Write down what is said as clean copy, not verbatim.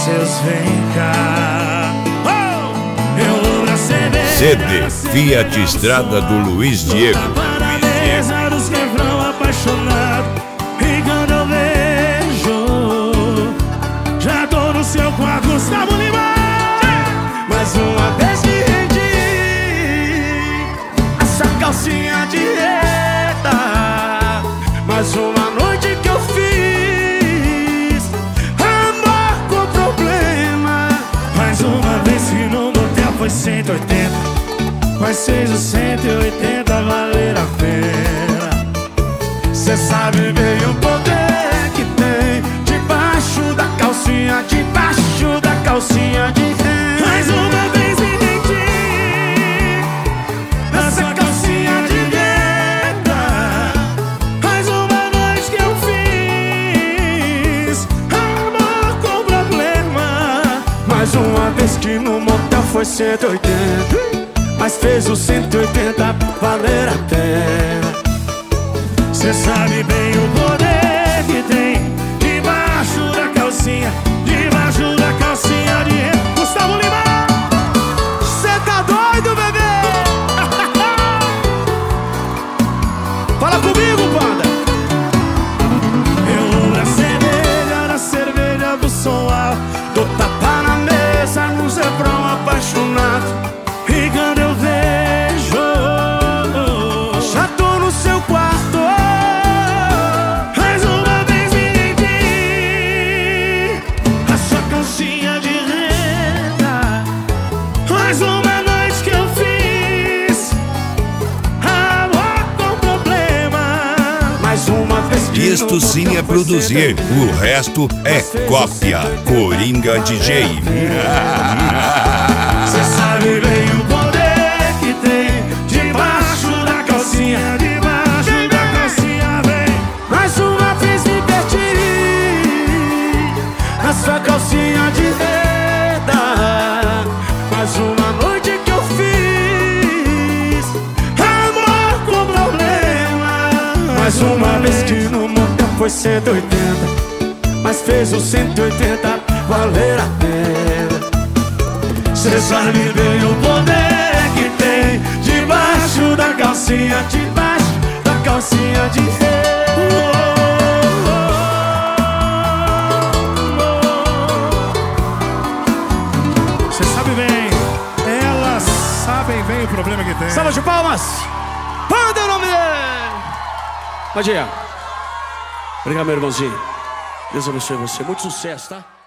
seus vem cá. Eu vou pra CD Fiat Estrada do Luiz Diego. Para a mesa dos refrão apaixonado. E quando eu vejo, já tô no seu quarto, Gustavo Lima. Mais uma vez me rendi, essa calcinha de reta. Mais uma noite que eu fiz amor com problema. Mais uma vez que no motel foi 180, mas fez os 180 valer a pena. Cê sabe bem o poder que tem debaixo da calcinha, debaixo da calcinha de renda. Mais uma vez me rendi, essa calcinha de renda. Mais uma noite que eu fiz amor com problema. Mais uma vez que no motel foi 180, mas fez os 180 valer a pena. Cê sabe bem o poder que tem debaixo da calcinha, debaixo da calcinha de renda. Gustavo Lima, cê tá doido, bebê? Fala comigo, banda. Eu vou na cerveja do som alto, dou tapa na mesa, no refrão apaixonado. E quando eu vejo, já tô no seu quarto. Mais uma vez me rendi, a sua calcinha de renda. Mais uma noite que eu fiz amor com problema. Mais uma vez que Isto sim é produzir, o resto é cópia. Coringa DJ. Cê sabe bem o poder que tem debaixo da calcinha, debaixo da calcinha, vem. Mais uma vez me perdi na sua calcinha de renda. Mais uma noite que eu fiz amor com problema. Mais uma vez que no motel foi 180, mas fez os 180 valer a pena. Cê sabe bem o poder que tem debaixo da calcinha, debaixo da calcinha de renda. Cê sabe bem, elas sabem bem o problema que tem. Salva de palmas! Banda é o nome dele! Bom dia. Obrigado, meu irmãozinho. Deus abençoe você. Muito sucesso, tá?